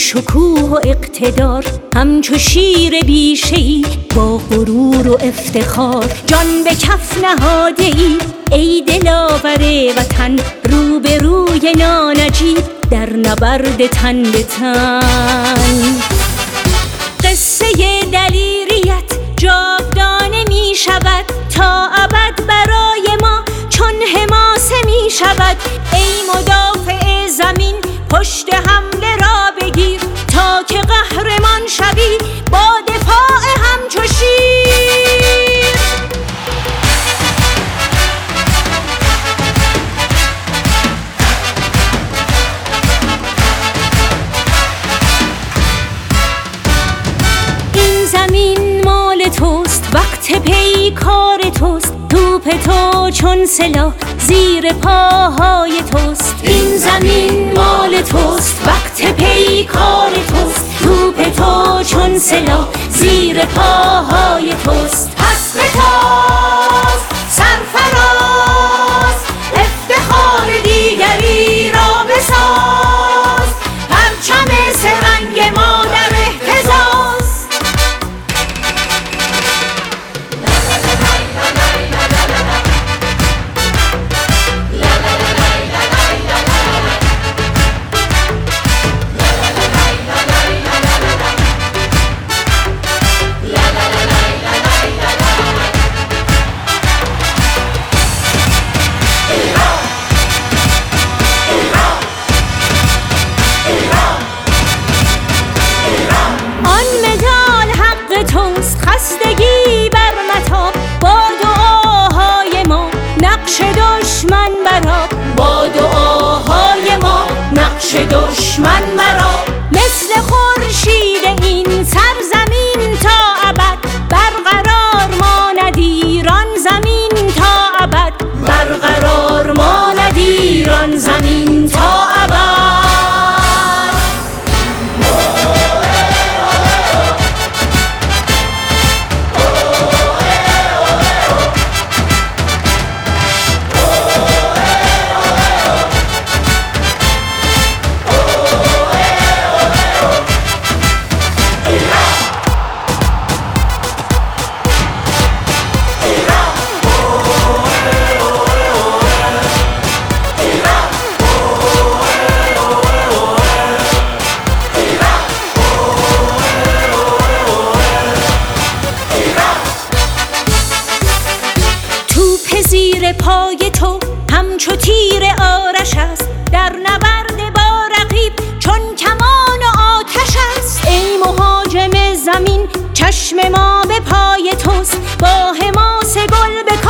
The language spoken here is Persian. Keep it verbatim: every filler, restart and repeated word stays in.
شکوه و اقتدار، همچو شیر بیشه‌ای با غرور و افتخار. جان به کف نهاده ای ای دلاور وطن، رو به روی نانجیب در نبرد تن به تن. قصه دلیریت جاودانه می شود، تا ابد برای ما چون حماسه می شود. ای مدافع زمین پشت حمله را بگیر، تا که قهرمان شوی با دفاع همچو شیر. این زمین مال توست، وقت پیکار توست، توپ تو چون سلاح زیر پاهای توست. این زمین مال توست، وقت پیکار توست، توپ تو چون سلاح زیر پاهای توست. پس بتاز سرفراز، افتخار دیگری را بساز، پرچم سرنگ ما در اهتزاز. خستگی بر متاب با دعاهای ما، نقش دشمن براب با دعاهای ما، نقش دشمن براب. مثل خورشید این سرزمین تا ابد برقرار ماند ایران زمین تا ابد، برقرار ماند ایران زمین تا ابد. زیر پای تو همچو تیر آرش است، در نبرد با رقیب چون کمان و آتش است. ای مهاجم زمین چشم ما به پای توست، با حماس گل به